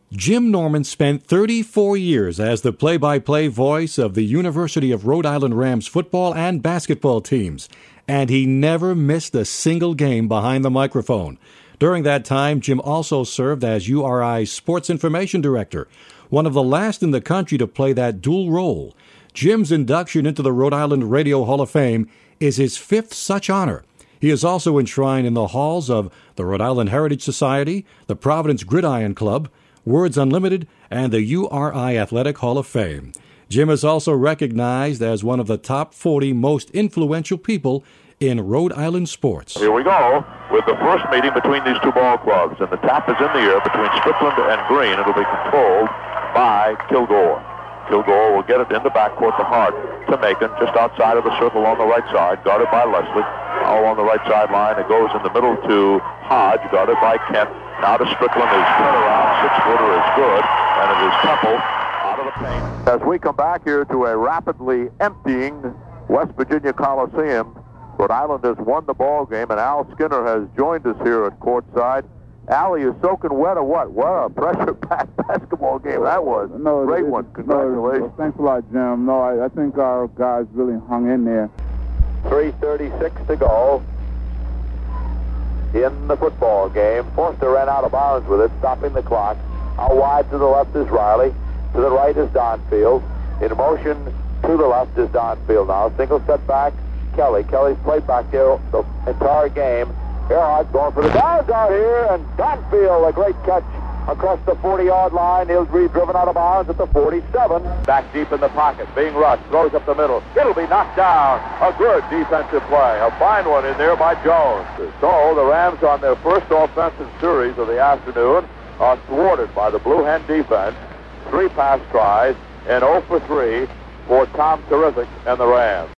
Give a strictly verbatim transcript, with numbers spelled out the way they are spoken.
Jim Norman spent thirty-four years as the play-by-play voice of the University of Rhode Island Rams football and basketball teams, and he never missed a single game behind the microphone. During that time, Jim also served as U R I's Sports Information Director, one of the last in the country to play that dual role. Jim's induction into the Rhode Island Radio Hall of Fame is his fifth such honor. He is also enshrined in the halls of the Rhode Island Heritage Society, the Providence Gridiron Club, Words Unlimited, and the U R I Athletic Hall of Fame. Jim is also recognized as one of the top forty most influential people in Rhode Island sports. Here we go with the first meeting between these two ball clubs, and the tap is in the air between Strickland and Green. It'll be controlled by Kilgore. Kilgore will get it in the backcourt to Hart, to Macon, just outside of the circle on the right side, guarded by Leslie. All on the right sideline. It goes in the middle to Hodge, guarded by Kent. Now to Strickland. His turnaround six-footer is good, and it is Temple out of the paint. As we come back here to a rapidly emptying West Virginia Coliseum, Rhode Island has won the ball game, and Al Skinner has joined us here at courtside. Al, you soaking wet or what? What a pressure-packed basketball game that was. No, Great it, one. Congratulations. No, thanks a lot, Jim. No, I, I think our guys really hung in there. three thirty-six to go in the football game. Forster ran out of bounds with it, stopping the clock. Out wide to the left is Riley. To the right is Donfield. In motion to the left is Donfield now. Single step back, Kelly. Kelly's played back there the entire game. Earhart going for the downs out here, and Donfield, a great catch across the forty-yard line. He'll be driven out of bounds at the forty-seven. Back deep in the pocket, being rushed, throws up the middle. It'll be knocked down. A good defensive play. A fine one in there by Jones. So the Rams on their first offensive series of the afternoon are thwarted by the Blue Hen defense. Three pass tries and oh for three for Tom Terrific and the Rams.